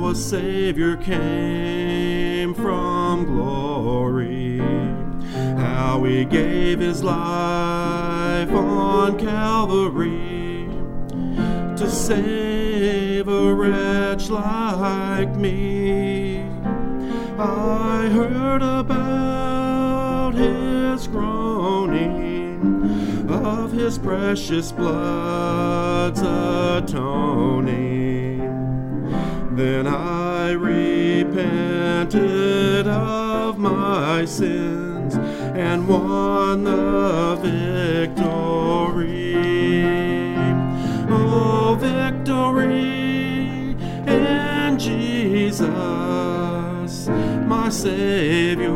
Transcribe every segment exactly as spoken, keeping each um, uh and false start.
a Savior came from glory, how he gave his life on Calvary to save a wretch like me. I heard about his groaning, of his precious blood's atoning. Then I repented of my sins and won the victory. Oh, victory in Jesus, my Savior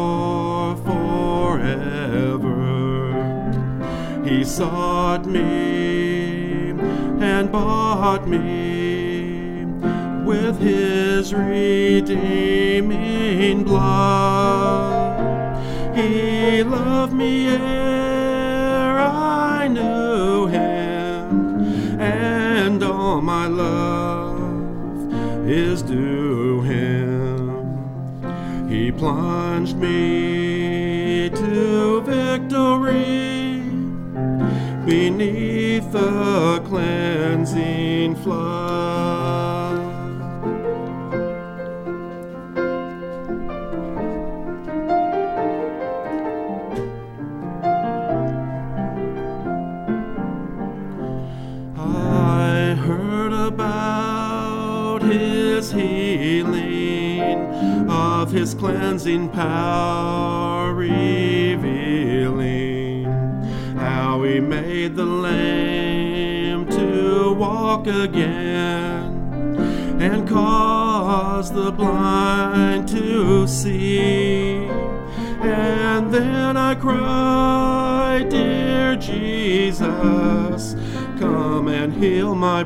forever. He sought me and bought me with his redeeming blood. He loved me ere I knew him, and all my love is due him. He plunged me to victory beneath the cleansing flood. I heard about his healing, of his cleansing power revealing, how he made the lame to walk again and caused the blind to see. And then I cried, dear Jesus, come and heal my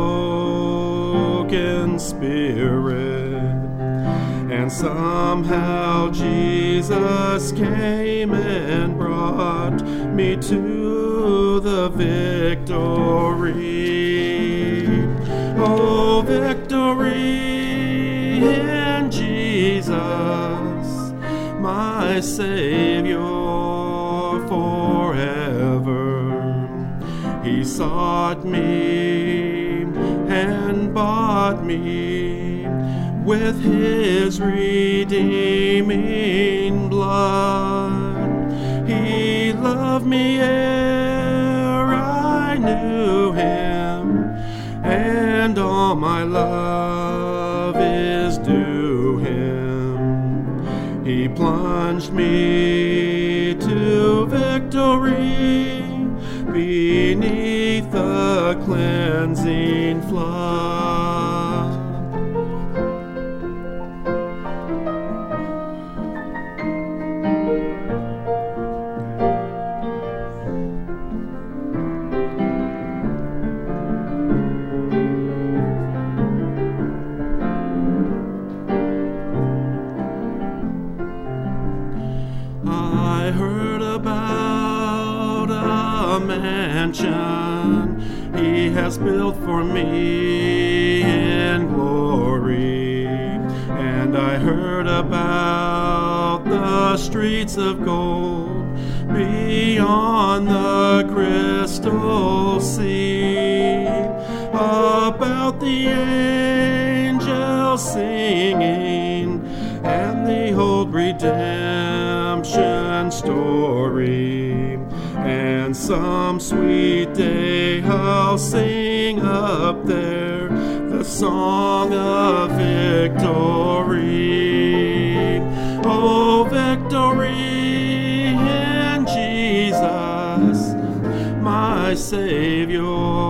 broken spirit. And somehow Jesus came and brought me to the victory. Oh, victory in Jesus, my Savior forever. He sought me and bought me with his redeeming blood. He loved me ere I knew him, and all my love is due him. He plunged me to victory beneath the cleansing flood. I heard about a mansion he has built for me in glory, and I heard about the streets of gold beyond the crystal sea, about the angels singing and the old redemption story. And some sweet day I'll sing up there the song of victory. Oh, victory in Jesus, my Savior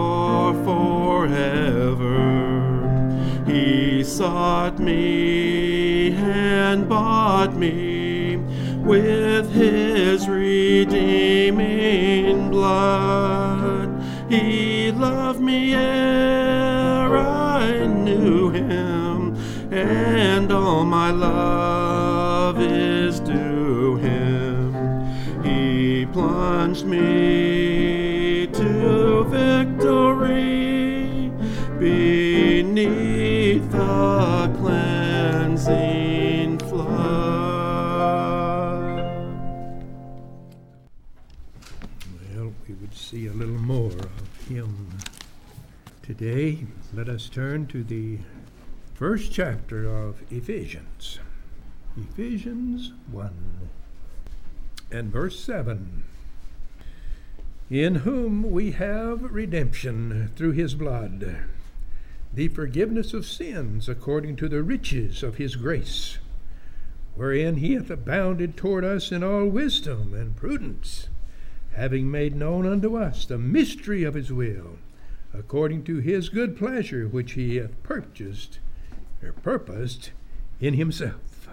forever. He sought me and bought me with his redeeming blood. He loved me ere I knew him, and all my love is due him. He plunged me to victory beneath the see a little more of him today. Let us turn to the first chapter of Ephesians. Ephesians one and verse seven. In whom we have redemption through his blood, the forgiveness of sins according to the riches of his grace, wherein he hath abounded toward us in all wisdom and prudence, having made known unto us the mystery of his will, according to his good pleasure, which he hath purchased or purposed in himself.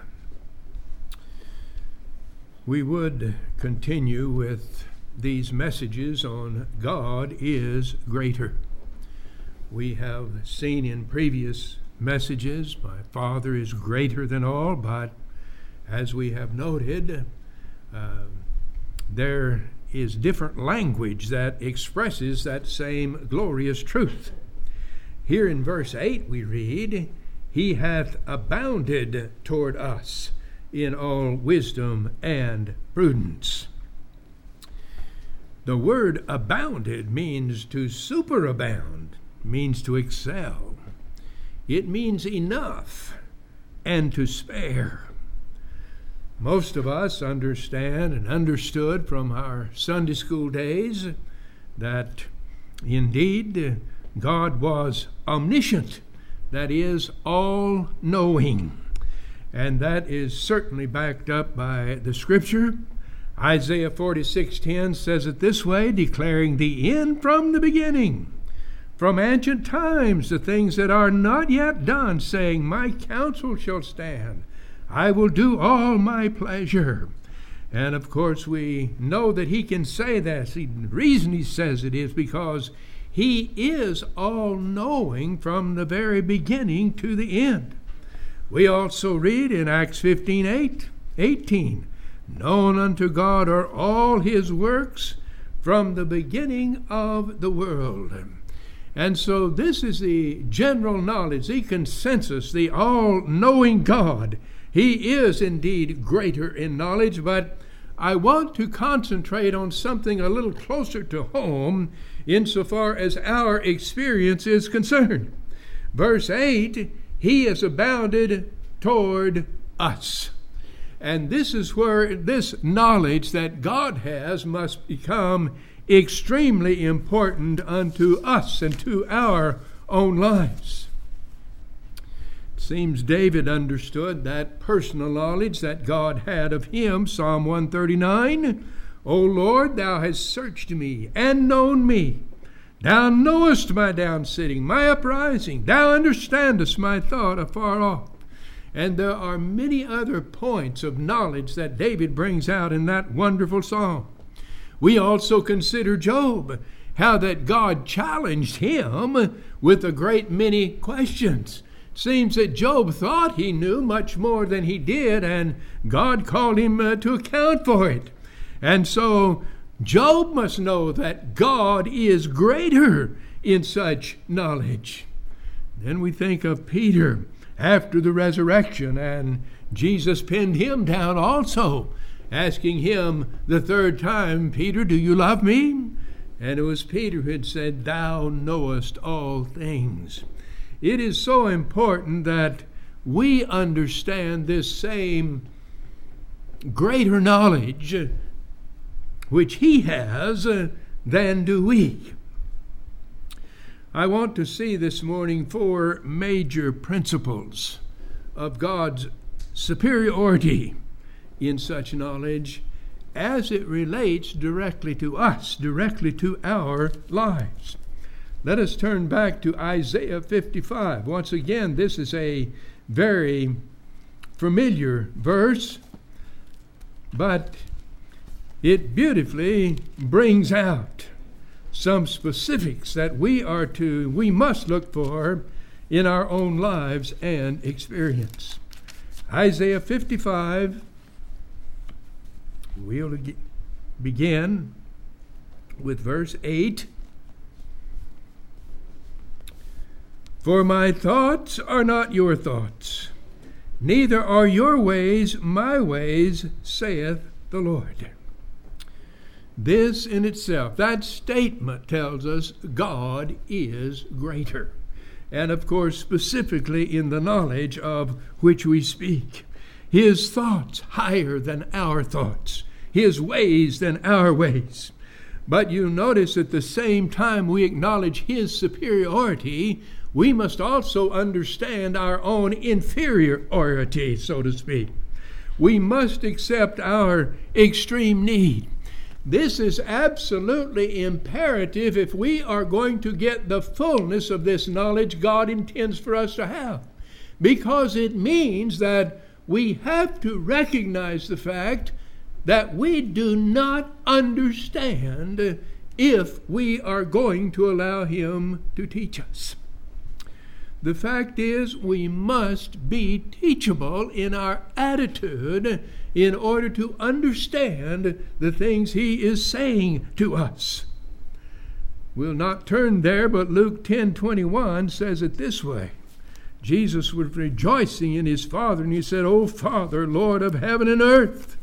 We would continue with these messages on God is greater. We have seen in previous messages, my Father is greater than all, but as we have noted, uh, there is different language that expresses that same glorious truth. Here in verse eight we read, he hath abounded toward us in all wisdom and prudence. The word abounded means to superabound, means to excel. It means enough and to spare. Most of us understand and understood from our Sunday school days that indeed God was omniscient, that is, all-knowing. And that is certainly backed up by the Scripture. Isaiah forty-six ten says it this way, declaring the end from the beginning, from ancient times the things that are not yet done, saying, my counsel shall stand, I will do all my pleasure. And of course we know that he can say that. The reason he says it is because he is all-knowing from the very beginning to the end. We also read in Acts fifteen eighteen, known unto God are all his works from the beginning of the world. And so this is the general knowledge, the consensus, the all-knowing God. He is indeed greater in knowledge, but I want to concentrate on something a little closer to home insofar as our experience is concerned. Verse eight, he has abounded toward us. And this is where this knowledge that God has must become extremely important unto us and to our own lives. It seems David understood that personal knowledge that God had of him. Psalm one thirty-nine, O Lord, thou hast searched me and known me. Thou knowest my downsitting, my uprising. Thou understandest my thought afar off. And there are many other points of knowledge that David brings out in that wonderful psalm. We also consider Job, how that God challenged him with a great many questions. It seems that Job thought he knew much more than he did, and God called him uh, to account for it. And so Job must know that God is greater in such knowledge. Then we think of Peter after the resurrection, and Jesus pinned him down also, asking him the third time, Peter, do you love me? And it was Peter who had said, thou knowest all things. It is so important that we understand this same greater knowledge which he has uh, than do we. I want to see this morning four major principles of God's superiority in such knowledge as it relates directly to us, directly to our lives. Let us turn back to Isaiah fifty-five. Once again, this is a very familiar verse, but it beautifully brings out some specifics that we are to, we must look for in our own lives and experience. Isaiah fifty-five, we'll begin with verse eight. For my thoughts are not your thoughts, neither are your ways my ways, saith the Lord. This in itself, that statement tells us God is greater. And of course, specifically in the knowledge of which we speak. His thoughts higher than our thoughts. His ways than our ways. But you notice at the same time we acknowledge His superiority, we must also understand our own inferiority, so to speak. We must accept our extreme need. This is absolutely imperative if we are going to get the fullness of this knowledge God intends for us to have. Because it means that we have to recognize the fact that we do not understand if we are going to allow Him to teach us. The fact is, we must be teachable in our attitude in order to understand the things He is saying to us. We'll not turn there, but Luke ten twenty-one says it this way. Jesus was rejoicing in His Father, and He said, "O Father, Lord of heaven and earth."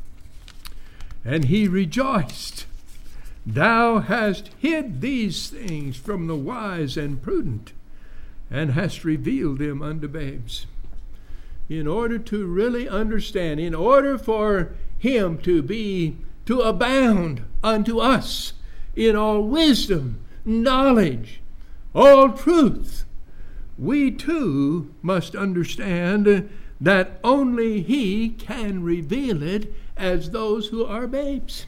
And He rejoiced. "Thou hast hid these things from the wise and prudent, and hast revealed them unto babes." In order to really understand, in order for Him to be, to abound unto us in all wisdom, knowledge, all truth, we too must understand that only He can reveal it as those who are babes.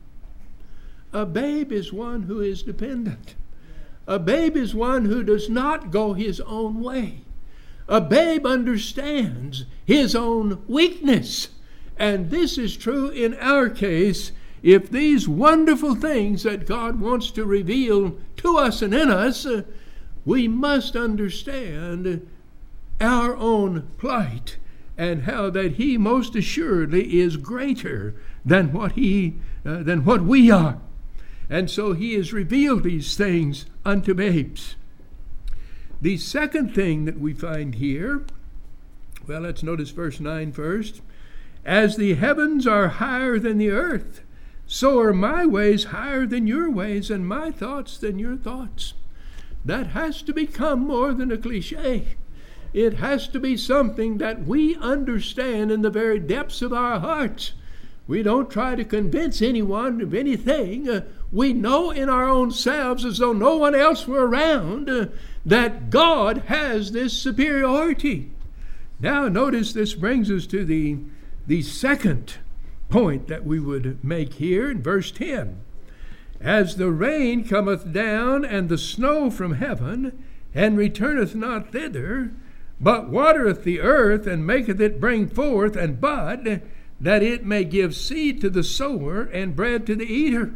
A babe is one who is dependent. A babe is one who does not go his own way. A babe understands his own weakness. And this is true in our case. If these wonderful things that God wants to reveal to us and in us, uh, we must understand our own plight and how that He most assuredly is greater than what He, uh, than what we are. And so He has revealed these things unto babes. The second thing that we find here, well, let's notice verse nine first. "As the heavens are higher than the earth, so are my ways higher than your ways, and my thoughts than your thoughts." That has to become more than a cliche. It has to be something that we understand in the very depths of our hearts. We don't try to convince anyone of anything. Uh, we know in our own selves, as though no one else were around, uh, that God has this superiority. Now notice this brings us to the, the second point that we would make here in verse ten. "As the rain cometh down and the snow from heaven, and returneth not thither, but watereth the earth, and maketh it bring forth and bud, that it may give seed to the sower and bread to the eater."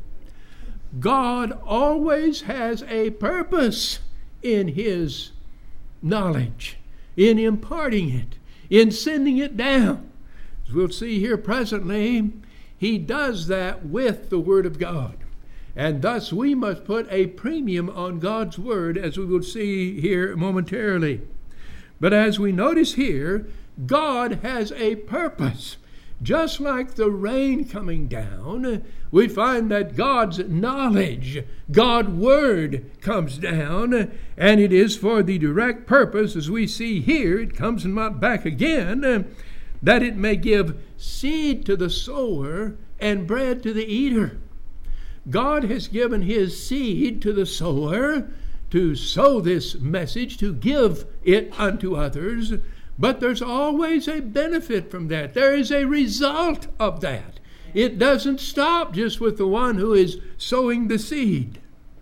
God always has a purpose in His knowledge, in imparting it, in sending it down. As we'll see here presently, He does that with the Word of God. And thus we must put a premium on God's Word, as we will see here momentarily. But as we notice here, God has a purpose. Just like the rain coming down, we find that God's knowledge, God's Word comes down, and it is for the direct purpose, as we see here, it comes not back again, that it may give seed to the sower and bread to the eater. God has given His seed to the sower to sow this message, to give it unto others, but there's always a benefit from that. There is a result of that. It doesn't stop just with the one who is sowing the seed.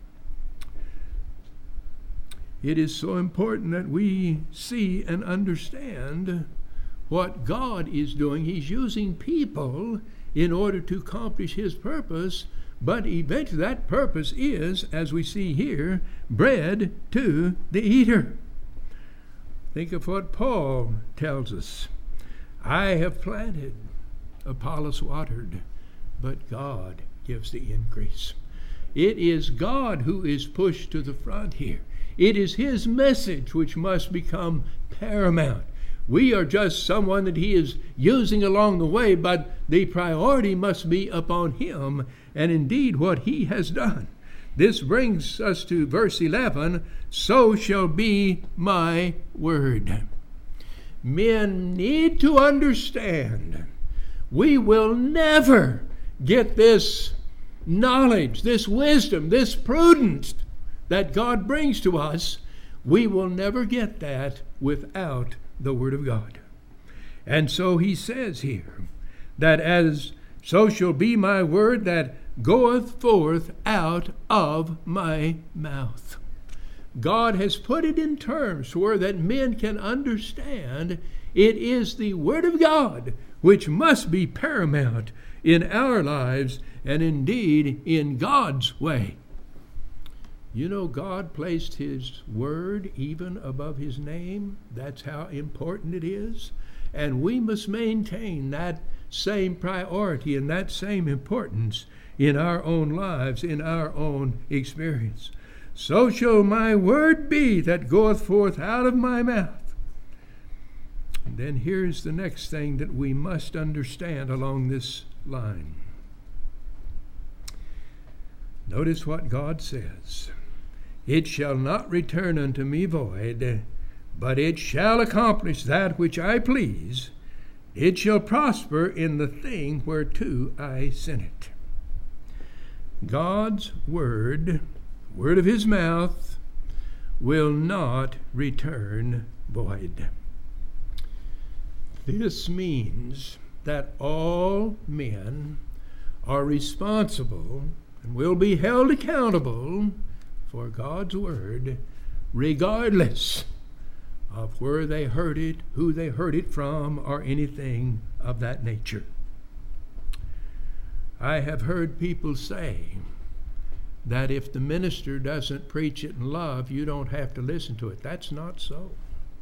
It is so important that we see and understand what God is doing. He's using people in order to accomplish His purpose, but eventually that purpose is, as we see here, bread to the eater. Think of what Paul tells us. "I have planted, Apollos watered, but God gives the increase." It is God who is pushed to the front here. It is His message which must become paramount. We are just someone that He is using along the way, but the priority must be upon Him, and indeed what he has done. This brings us to verse eleven, so shall be my word. Men need to understand we will never get this knowledge, this wisdom, this prudence that God brings to us. We will never get that without the Word of God. And so he says here that as so shall be my word that goeth forth out of my mouth. God has put it in terms where that men can understand it is the Word of God which must be paramount in our lives and indeed in God's way. You know, God placed His Word even above His name. That's how important it is. And we must maintain that same priority and that same importance in our own lives, in our own experience. So shall my word be that goeth forth out of my mouth. And then here's the next thing that we must understand along this line. Notice what God says. It shall not return unto me void, but it shall accomplish that which I please. It shall prosper in the thing whereto I sent it. God's word, word of His mouth, will not return void. This means that all men are responsible and will be held accountable for God's word, regardless of where they heard it, who they heard it from, or anything of that nature. I have heard people say that if the minister doesn't preach it in love, you don't have to listen to it. That's not so.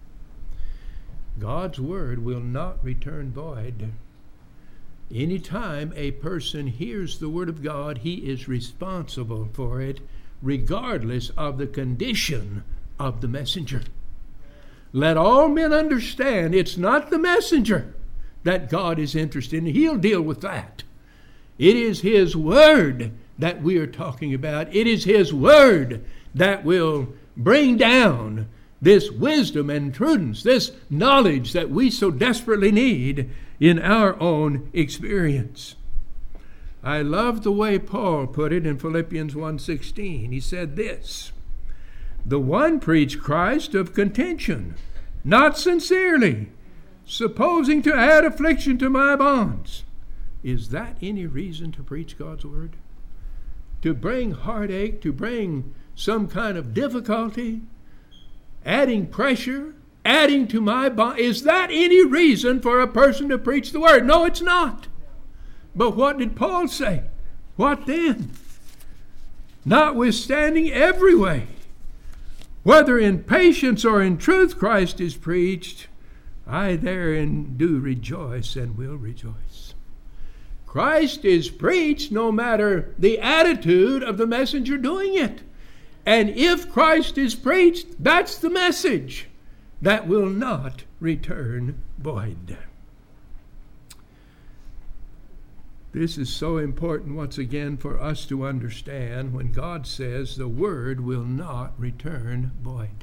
God's word will not return void. Anytime a person hears the word of God, he is responsible for it, regardless of the condition of the messenger. Let all men understand it's not the messenger that God is interested in. He'll deal with that. It is His word that we are talking about. It is His word that will bring down this wisdom and prudence, this knowledge that we so desperately need in our own experience. I love the way Paul put it in Philippians one sixteen. He said this, the one preached Christ of contention, not sincerely, supposing to add affliction to my bonds. Is that any reason to preach God's word? To bring heartache, to bring some kind of difficulty, adding pressure, adding to my bond? Is that any reason for a person to preach the word? No, it's not. But what did Paul say? What then? Notwithstanding every way, whether in patience or in truth Christ is preached, I therein do rejoice and will rejoice. Christ is preached no matter the attitude of the messenger doing it. And if Christ is preached, that's the message that will not return void. This is so important once again for us to understand when God says the word will not return void.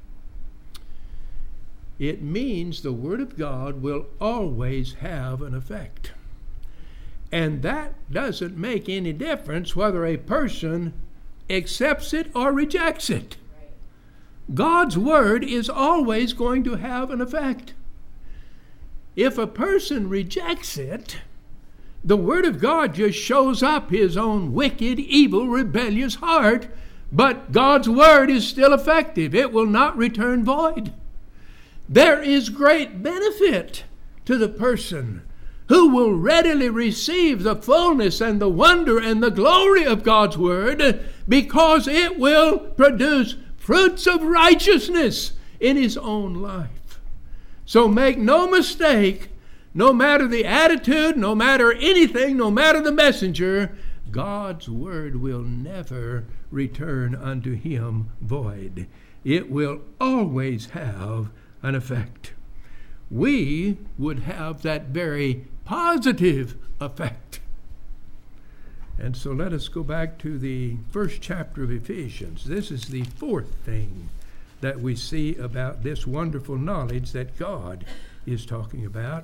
It means the word of God will always have an effect. And that doesn't make any difference whether a person accepts it or rejects it. God's word is always going to have an effect. If a person rejects it, the word of God just shows up his own wicked, evil, rebellious heart, but God's word is still effective. It will not return void. There is great benefit to the person who will readily receive the fullness and the wonder and the glory of God's word, because it will produce fruits of righteousness in his own life. So make no mistake, no matter the attitude, no matter anything, no matter the messenger, God's word will never return unto him void. It will always have an effect. We would have that very positive effect. And so let us go back to the first chapter of Ephesians. This is the fourth thing that we see about this wonderful knowledge that God is talking about.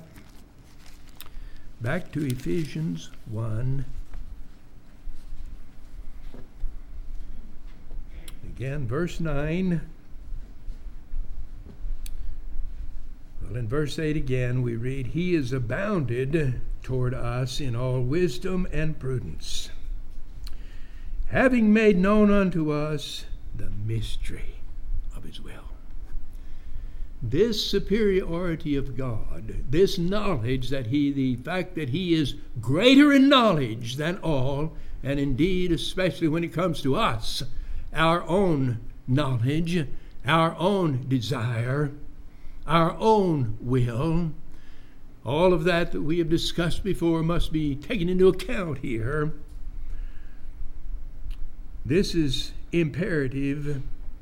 Back to Ephesians one. Again, verse nine. Well, in verse eight again, we read, He is abounded toward us in all wisdom and prudence, having made known unto us the mystery of His will. This superiority of God, this knowledge that He, the fact that He is greater in knowledge than all, and indeed, especially when it comes to us, our own knowledge, our own desire, our own will, all of that that we have discussed before must be taken into account here. This is imperative.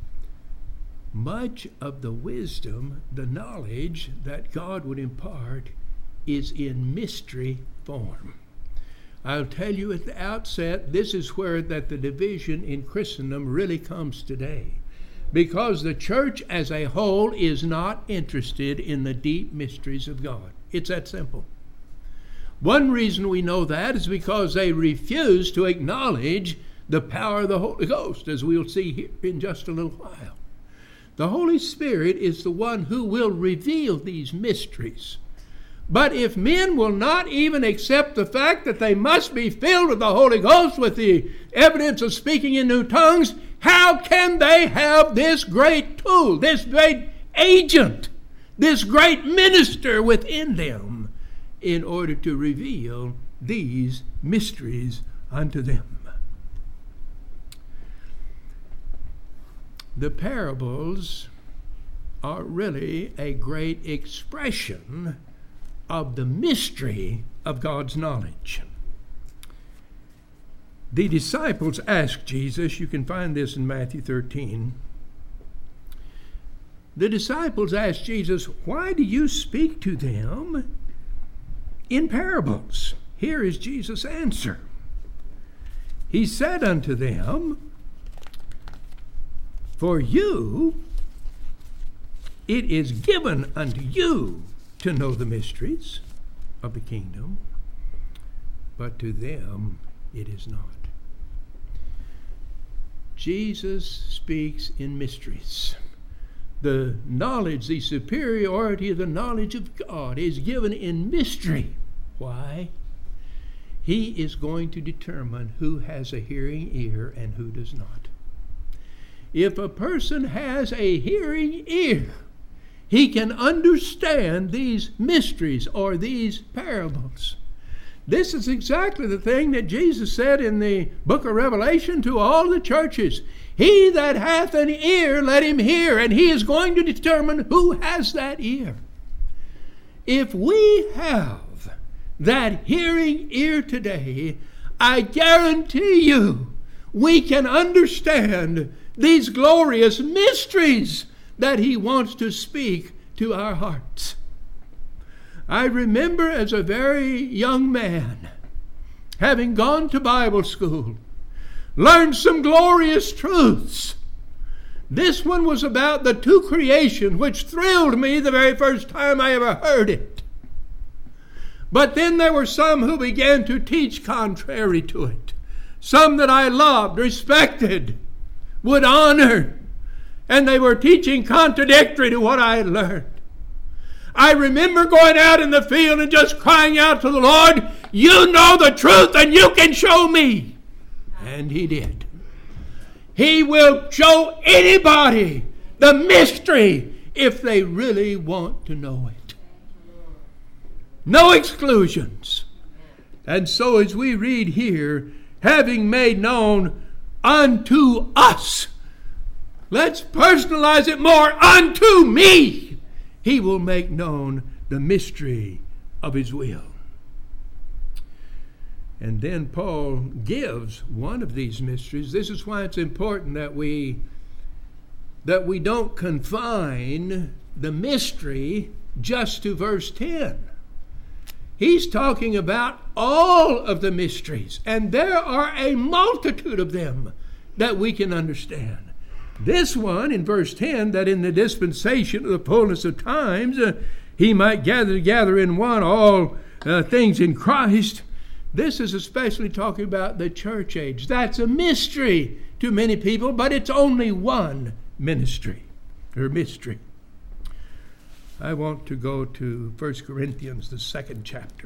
Much of the wisdom, the knowledge that God would impart is in mystery form. I'll tell you at the outset, this is where that the division in Christendom really comes today. Because the church as a whole is not interested in the deep mysteries of God. It's that simple. One reason we know that is because they refuse to acknowledge the power of the Holy Ghost, as we'll see here in just a little while. The Holy Spirit is the one who will reveal these mysteries. But if men will not even accept the fact that they must be filled with the Holy Ghost with the evidence of speaking in new tongues, how can they have this great tool, this great agent, this great minister within them in order to reveal these mysteries unto them? The parables are really a great expression of the mystery of God's knowledge. The disciples asked Jesus, you can find this in Matthew thirteen. The disciples asked Jesus, why do you speak to them in parables? Here is Jesus' answer. He said unto them, for you, it is given unto you to know the mysteries of the kingdom, but to them it is not. Jesus speaks in mysteries. The knowledge, the superiority of the knowledge of God is given in mystery. Why? He is going to determine who has a hearing ear and who does not. If a person has a hearing ear, he can understand these mysteries or these parables. This is exactly the thing that Jesus said in the book of Revelation to all the churches. He that hath an ear, let him hear. And he is going to determine who has that ear. If we have that hearing ear today, I guarantee you we can understand these glorious mysteries that he wants to speak to our hearts. I remember as a very young man, having gone to Bible school, learned some glorious truths. This one was about the two creation, which thrilled me the very first time I ever heard it. But then there were some who began to teach contrary to it. Some that I loved, respected, would honor, and they were teaching contradictory to what I had learned. I remember going out in the field and just crying out to the Lord, you know the truth and you can show me. And he did. He will show anybody the mystery if they really want to know it. No exclusions. And so as we read here, having made known unto us. Let's personalize it more. Unto me, he will make known the mystery of his will. And then Paul gives one of these mysteries. This is why it's important that we that we don't confine the mystery just to verse ten. He's talking about all of the mysteries, and there are a multitude of them that we can understand. This one in verse ten, that in the dispensation of the fullness of times uh, he might gather together in one all uh, things in Christ. This is especially talking about the church age. That's a mystery to many people, but it's only one ministry or mystery. I want to go to First Corinthians, the second chapter,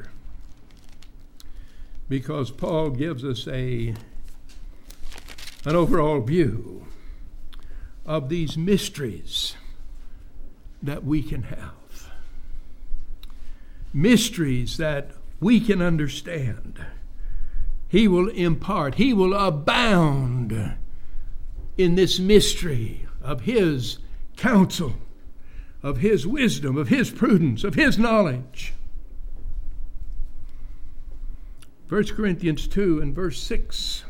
because Paul gives us a an overall view of these mysteries that we can have. Mysteries that we can understand. He will impart, he will abound in this mystery of his counsel, of his wisdom, of his prudence, of his knowledge. First Corinthians two and verse six.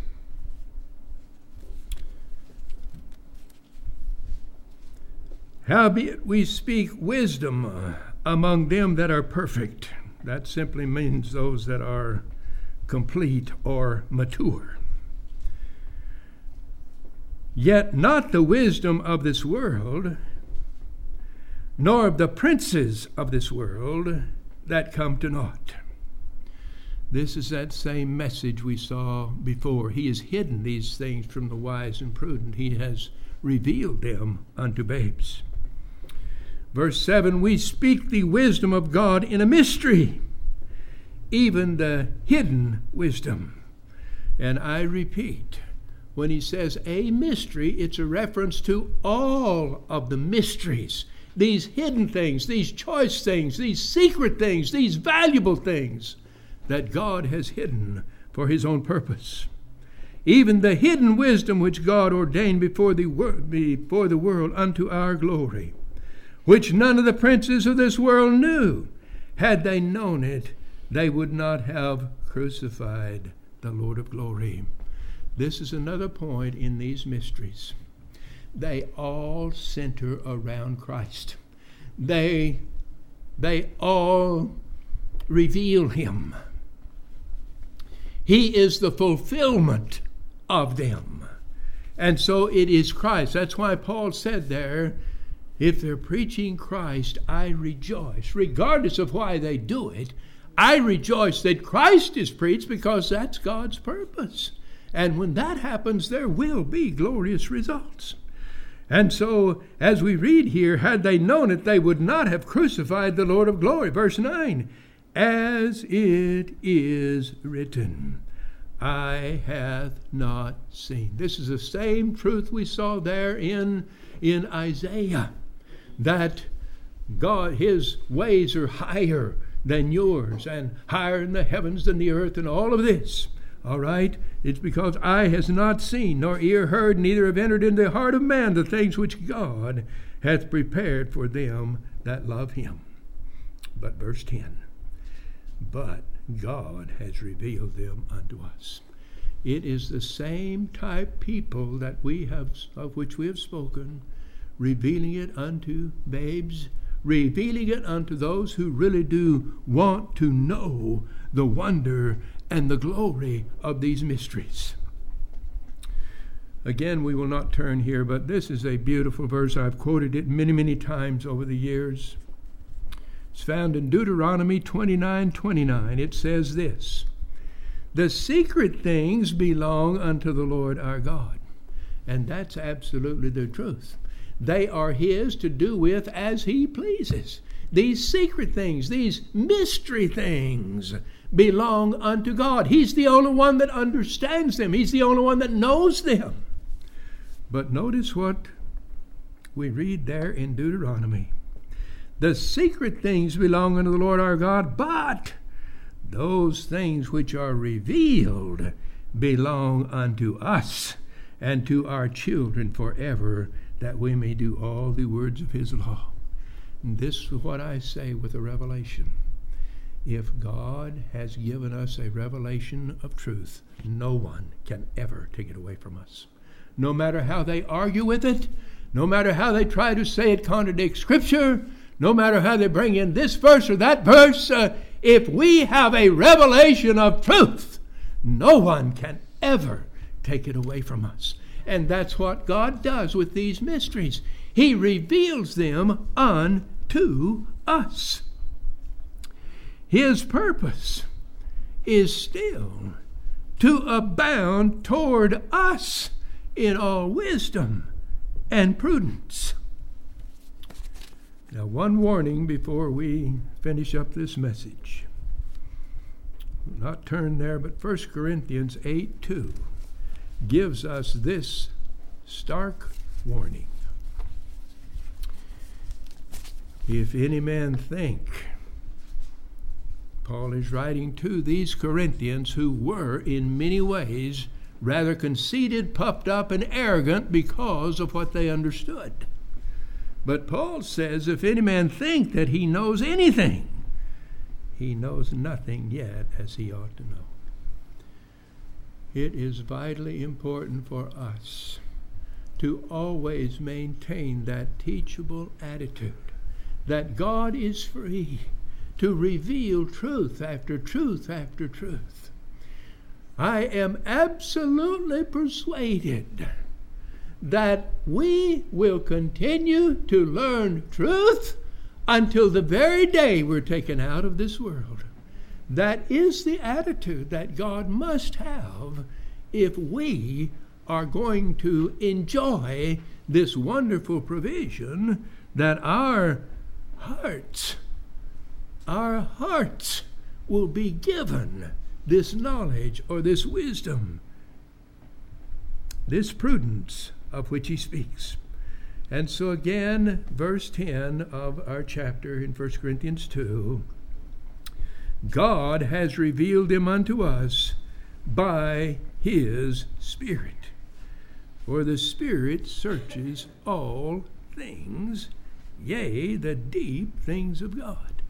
Howbeit we speak wisdom among them that are perfect. That simply means those that are complete or mature. Yet not the wisdom of this world, nor of the princes of this world that come to naught. This is that same message we saw before. He has hidden these things from the wise and prudent. He has revealed them unto babes. Verse seven, we speak the wisdom of God in a mystery, even the hidden wisdom. And I repeat, when he says a mystery, it's a reference to all of the mysteries, these hidden things, these choice things, these secret things, these valuable things that God has hidden for his own purpose. Even the hidden wisdom which God ordained before the, wor- before the world unto our glory, which none of the princes of this world knew. Had they known it, they would not have crucified the Lord of glory. This is another point in these mysteries. They all center around Christ. They, they all reveal him. He is the fulfillment of them. And so it is Christ. That's why Paul said there, if they're preaching Christ, I rejoice. Regardless of why they do it, I rejoice that Christ is preached, because that's God's purpose. And when that happens, there will be glorious results. And so, as we read here, had they known it, they would not have crucified the Lord of glory. Verse nine, as it is written, eye hath not seen. This is the same truth we saw there in, in Isaiah, that God, his ways are higher than yours, and higher in the heavens than the earth, and all of this. All right? It's because eye has not seen, nor ear heard, neither have entered into the heart of man the things which God hath prepared for them that love him. But verse ten, but God has revealed them unto us. It is the same type people that we have, of which we have spoken, revealing it unto babes, revealing it unto those who really do want to know the wonder and the glory of these mysteries. Again, we will not turn here, but this is a beautiful verse. I've quoted it many, many times over the years. It's found in Deuteronomy twenty-nine twenty-nine. It says this, the secret things belong unto the Lord our God. And that's absolutely the truth. They are his to do with as he pleases. These secret things, these mystery things, belong unto God. He's the only one that understands them. He's the only one that knows them. But notice what we read there in Deuteronomy. The secret things belong unto the Lord our God, but those things which are revealed belong unto us and to our children forever, that we may do all the words of his law. And this is what I say with a revelation. If God has given us a revelation of truth, no one can ever take it away from us. No matter how they argue with it, no matter how they try to say it contradicts Scripture, no matter how they bring in this verse or that verse, uh, If we have a revelation of truth, no one can ever take it away from us. And that's what God does with these mysteries. He reveals them unto us. His purpose is still to abound toward us in all wisdom and prudence. Now, one warning before we finish up this message. We'll not turn there, but First Corinthians eight two gives us this stark warning. If any man think, Paul is writing to these Corinthians who were in many ways rather conceited, puffed up, and arrogant because of what they understood. But Paul says, if any man think that he knows anything, he knows nothing yet as he ought to know. It is vitally important for us to always maintain that teachable attitude, that God is free to reveal truth after truth after truth. I am absolutely persuaded that we will continue to learn truth until the very day we're taken out of this world. That is the attitude that God must have if we are going to enjoy this wonderful provision that our hearts, our hearts will be given this knowledge or this wisdom, this prudence of which he speaks. And so again, verse ten of our chapter in First Corinthians two, God has revealed them unto us by his Spirit. For the Spirit searches all things, yea, the deep things of God.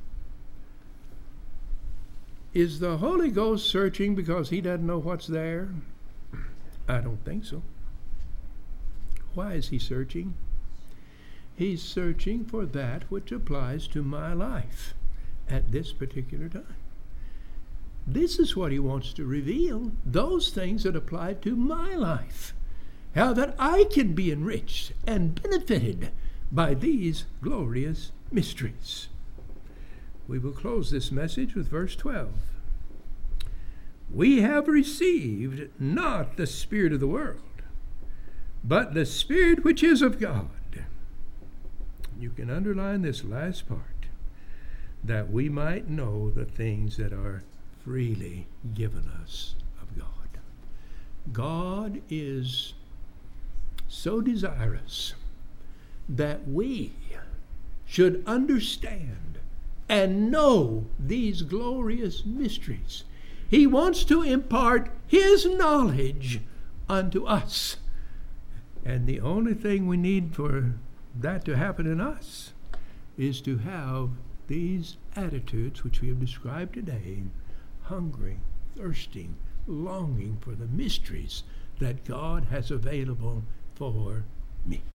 Is the Holy Ghost searching because he doesn't know what's there? I don't think so. Why is he searching? He's searching for that which applies to my life at this particular time. This is what he wants to reveal, those things that apply to my life, how that I can be enriched and benefited by these glorious mysteries. We will close this message with verse twelve. We have received not the spirit of the world, but the Spirit which is of God. You can underline this last part, that we might know the things that are freely given us of God. God is so desirous that we should understand and know these glorious mysteries. He wants to impart his knowledge unto us. And the only thing we need for that to happen in us is to have these attitudes which we have described today, hungering, thirsting, longing for the mysteries that God has available for me.